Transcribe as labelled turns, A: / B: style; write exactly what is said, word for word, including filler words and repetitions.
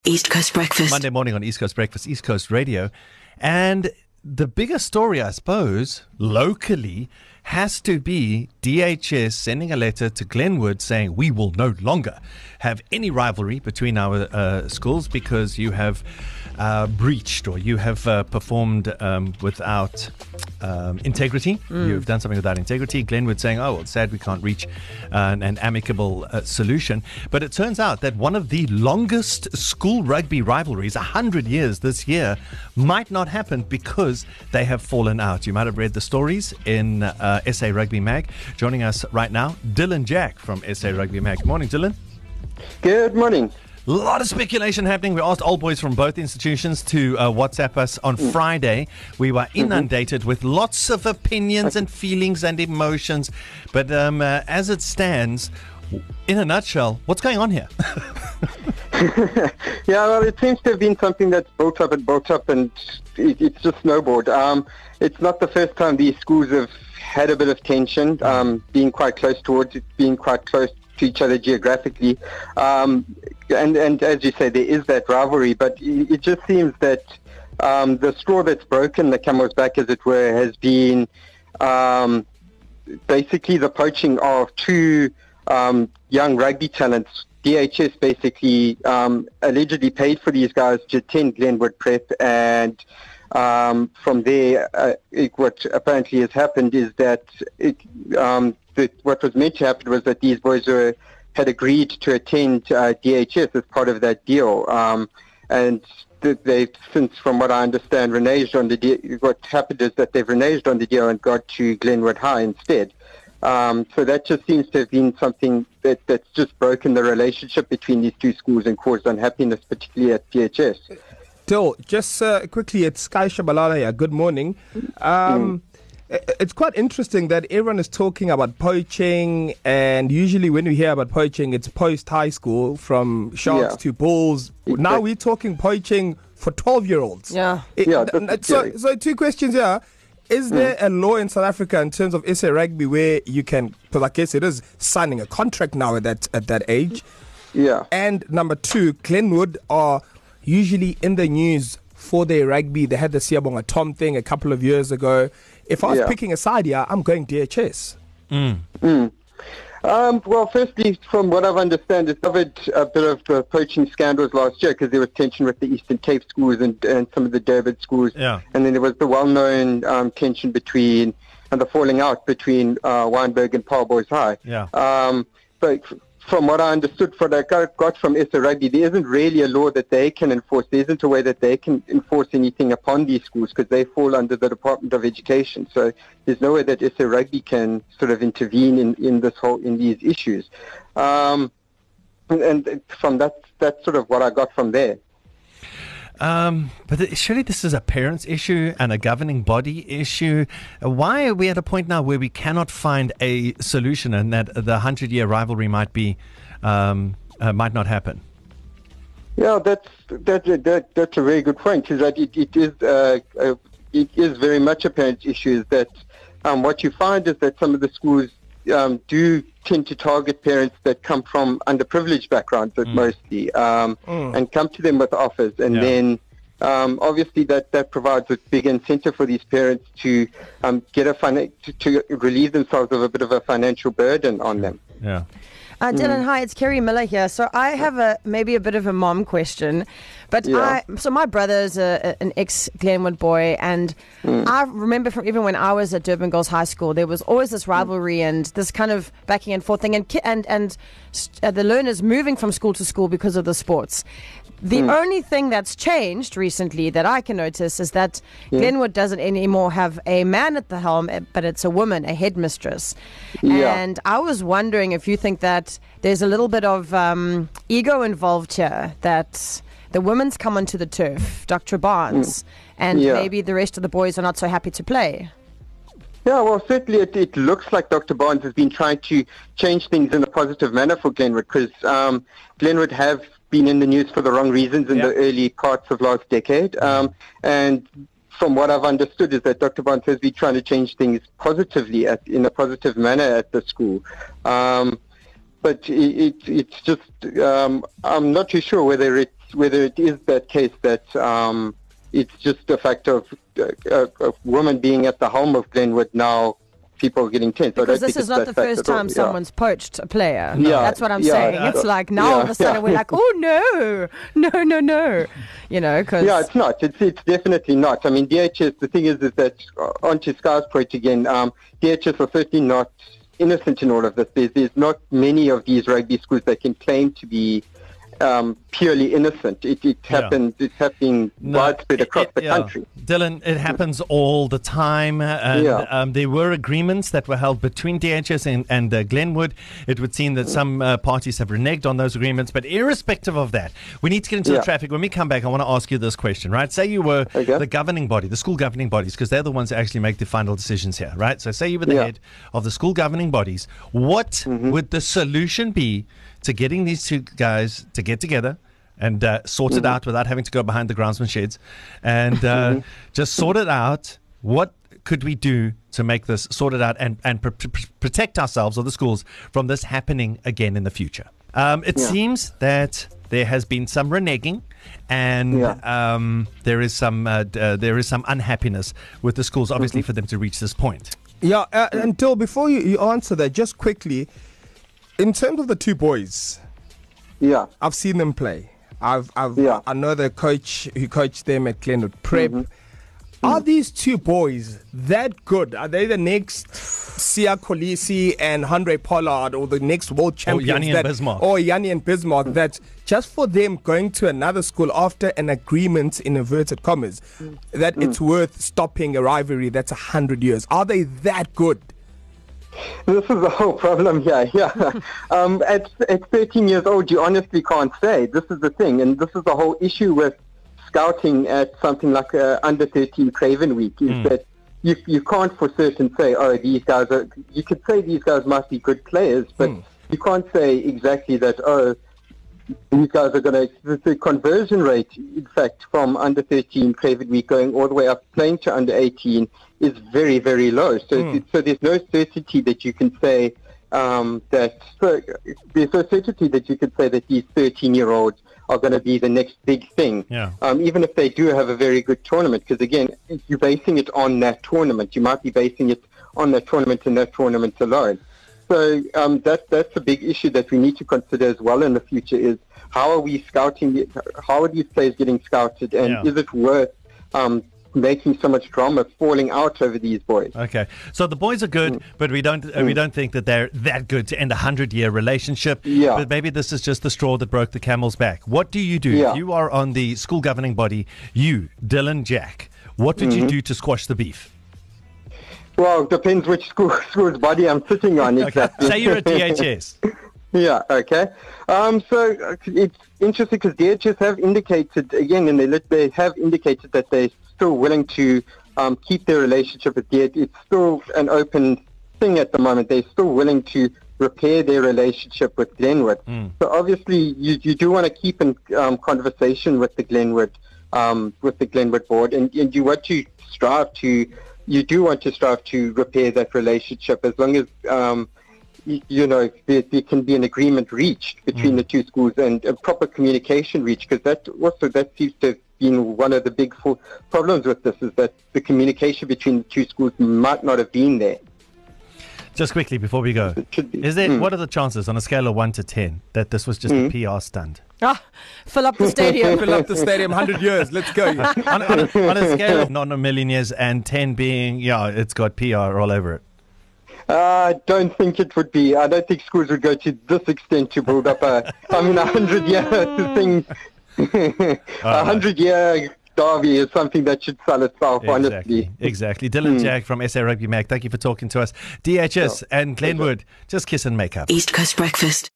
A: East Coast Breakfast.
B: Monday morning on East Coast Breakfast, East Coast Radio. And the biggest story, I suppose, locally, has to be D H S sending a letter to Glenwood saying we will no longer have any rivalry between our uh, schools because you have uh, breached or you have uh, performed um, without um, integrity. Mm. You've done something without integrity. Glenwood saying, oh, well, it's sad we can't reach uh, an, an amicable uh, solution. But it turns out that one of the longest school rugby rivalries, one hundred years this year, might not happen because they have fallen out. You might have read the stories in uh, S A Rugby Mag. Joining us right now, Dylan Jack from S A Rugby Mag. Good morning, Dylan.
C: Good morning.
B: A lot of speculation happening. We asked old boys from both institutions to uh, WhatsApp us on mm. Friday. We were inundated mm-hmm. with lots of opinions and feelings and emotions. But um, uh, as it stands, in a nutshell, what's going on here?
C: Yeah, well, it seems to have been something that's built up and built up, and it, it's just snowballed. Um, it's not the first time these schools have had a bit of tension, um, being quite close towards it, being quite close to each other geographically. Um, and, and as you say, there is that rivalry, but it, it just seems that um, the straw that's broken the camel's back, as it were, has been um, basically the poaching of two um, young rugby talents. D H S basically um, allegedly paid for these guys to attend Glenwood Prep, and um, from there, uh, it, what apparently has happened is that it, um, the, what was meant to happen was that these boys were, had agreed to attend uh, D H S as part of that deal, um, and they've since, from what I understand, reneged on the deal. What happened is that they've reneged on the deal and got to Glenwood High instead. Um, so that just seems to have been something that, that's just broken the relationship between these two schools and caused unhappiness, particularly at D H S.
D: Dill, just uh, quickly, it's Sky Shabalala here. Good morning. Um, mm. It's quite interesting that everyone is talking about poaching, and usually when we hear about poaching, it's post-high school, from Sharks yeah. to Bulls. Exactly. Now we're talking poaching for twelve-year-olds.
A: Yeah.
C: It, yeah th-
D: so, so two questions here. Is there mm. a law in South Africa in terms of S A Rugby where you can, because I guess it is signing a contract now at that at that age?
C: Yeah.
D: And number two, Glenwood are usually in the news for their rugby. They had the Siyabonga Tom thing a couple of years ago. If I was yeah. picking a side here, I'm going D H S.
B: Mm.
C: Mm. Um, well, firstly, from what I've understood, it covered a bit of uh, poaching scandals last year because there was tension with the Eastern Cape schools and, and some of the Durban schools.
B: Yeah.
C: And then there was the well-known um, tension between, and the falling out between uh, Wynberg and Paarl Boys High.
B: Yeah.
C: Um, but from what I understood, from what I got from S A Rugby, there isn't really a law that they can enforce. There isn't a way that they can enforce anything upon these schools because they fall under the Department of Education. So there's no way that S A Rugby can sort of intervene in, in this whole in these issues. Um, and, and from that, that's sort of what I got from there.
B: Um, but surely this is a parents' issue and a governing body issue. Why are we at a point now where we cannot find a solution, and that the hundred-year rivalry might be um, uh, might not happen?
C: Yeah, that's that's a, that, that's a very good point. Is that it, it is uh, uh, it is very much a parents' issue. Is that um, what you find is that some of the schools um, do tend to target parents that come from underprivileged backgrounds, mm. mostly, um, mm. and come to them with offers, and
B: yeah.
C: then um, obviously that, that provides a big incentive for these parents to um, get a fin- to, to relieve themselves of a bit of a financial burden on them.
B: Yeah.
A: Uh, Dylan, hi, it's Kerry Miller here. So I have a maybe a bit of a mom question, but
C: yeah.
A: I so my brother's a, an ex-Glenwood boy, and mm. I remember from even when I was at Durban Girls High School, there was always this rivalry mm. and this kind of backing and forth thing, and ki- and and uh, the learners moving from school to school because of the sports. The mm. only thing that's changed recently that I can notice is that yeah. Glenwood doesn't anymore have a man at the helm, but it's a woman, a headmistress.
C: Yeah.
A: And I was wondering if you think that there's a little bit of um, ego involved here, that the women's come onto the turf, Doctor Barnes, mm. and
C: yeah.
A: maybe the rest of the boys are not so happy to play.
C: Yeah, well, certainly it, it looks like Doctor Barnes has been trying to change things in a positive manner for Glenwood, because um, Glenwood have been in the news for the wrong reasons in yeah. the early parts of last decade. Um, and from what I've understood is that Doctor Barnes has been trying to change things positively, at, in a positive manner at the school. Um, but it, it, it's just, um, I'm not too sure whether it's whether it is that case that um, it's just a fact of uh, a woman being at the helm of Glenwood now. People are getting tense.
A: Because this is not the first time
C: yeah.
A: someone's poached a player.
C: Yeah.
A: That's what I'm
C: yeah.
A: saying.
C: Yeah.
A: It's like now
C: yeah.
A: all of a sudden
C: yeah.
A: we're like, oh no, no, no, no. You know, because
C: yeah, it's not. It's it's definitely not. I mean, D H S. The thing is, is that uh, onto Sky's point again. Um, D H S are certainly not innocent in all of this. There's there's not many of these rugby schools that can claim to be um, purely innocent. It it
B: Yeah.
C: happens. It's happening
B: No,
C: widespread
B: it-
C: across
B: it-
C: the
B: yeah.
C: country.
B: Dylan, it happens all the time. uh, And
C: Yeah.
B: um, there were agreements that were held between D H S and, and uh, Glenwood. It would seem that some uh, parties have reneged on those agreements. But irrespective of that, we need to get into
C: Yeah.
B: the traffic. When we come back, I want to ask you this question, right? Say you were
C: Okay.
B: the governing body, the school governing bodies, because they're the ones that actually make the final decisions here, right? So say you were the
C: Yeah.
B: head of the school governing bodies. What
C: Mm-hmm.
B: would the solution be to getting these two guys to get together and uh, sort it out without having to go behind the groundsman sheds and uh, just sort it out? What could we do to make this sort it out and, and pr- pr- protect ourselves or the schools from this happening again in the future? Um, it
C: Yeah.
B: seems that there has been some reneging and
C: Yeah.
B: um, there is some uh, d- uh, there is some unhappiness with the schools, obviously, for them to reach this point.
D: Yeah, uh, until before you, you answer that, just quickly, in terms of the two boys,
C: Yeah.
D: I've seen them play. I've, I've,
C: Yeah.
D: I know the coach who coached them at Glenwood Prep. Are these two boys that good? Are they the next Sia Kolisi and Andre Pollard, or the next world champions?
B: Yanni and
D: that,
B: Bismarck.
D: Or Yanni and Bismarck, that just for them going to another school after an agreement, in inverted commas, that it's worth stopping a rivalry that's one hundred years. Are they that good?
C: This is the whole problem here. Yeah, um, at at thirteen years old, you honestly can't say. This is the thing, and this is the whole issue with scouting at something like uh, under thirteen Craven Week is
B: Mm.
C: that you you can't for certain say, oh, these guys are. You could say these guys must be good players, but
D: Mm.
C: you can't say exactly that. Oh, these guys are going to. The, the conversion rate, in fact, from under thirteen Craven Week going all the way up playing to under eighteen is very, very low. So,
D: Mm.
C: so there's no certainty that you can say um, that. So there's no certainty that you could say that these thirteen-year-olds are going to be the next big thing.
B: Yeah.
C: Um, even if they do have a very good tournament, because again, you're basing it on that tournament. You might be basing it on that tournament and that tournament alone. So um, that that's a big issue that we need to consider as well in the future. Is how are we scouting? The, how are these players getting scouted, and
B: Yeah.
C: is it worth um, making so much drama falling out over these boys?
B: Okay, so the boys are good,
C: Mm.
B: but we don't uh, we don't think that they're that good to end a hundred year relationship.
C: Yeah.
B: But maybe this is just the straw that broke the camel's back. What do you do
C: Yeah.
B: if you are on the school governing body? You, Dylan Jack. What would
C: Mm-hmm.
B: you do to squash the beef?
C: Well, depends which school school's body I'm sitting on.
B: Okay.
C: Exactly.
B: Say you're at D H S.
C: Yeah, okay. Um, so uh, it's interesting because D H S have indicated, again, and they, let- they have indicated that they're still willing to um, keep their relationship with D H S. It's still an open thing at the moment. They're still willing to repair their relationship with Glenwood.
B: Mm.
C: So obviously you, you do want to keep in um, conversation with the Glenwood, um, with the Glenwood board, and, and you want to strive to, you do want to strive to repair that relationship as long as, um, you, you know, there, there can be an agreement reached between
B: Mm.
C: the two schools and a proper communication reached, because that also, that seems to have been one of the big fo- problems with this, is that the communication between the two schools might not have been there.
B: Just quickly before we go,
C: It should be.
B: is there
C: Mm.
B: what are the chances on a scale of one to ten that this was just a P R stunt?
A: Ah, fill up the stadium.
D: Fill up the stadium, one hundred years. Let's go.
B: on, on, a, on a scale of not a million years and ten being, yeah, it's got P R all over it.
C: I don't think it would be. I don't think schools would go to this extent to build up a, I mean, a hundred-year thing. A hundred-year derby is something that should sell itself,
B: Exactly,
C: honestly.
B: exactly. Dylan
C: Mm.
B: Jack from S A Rugby Mag, thank you for talking to us. D H S and Glenwood, just kiss and make up.
E: East Coast Breakfast.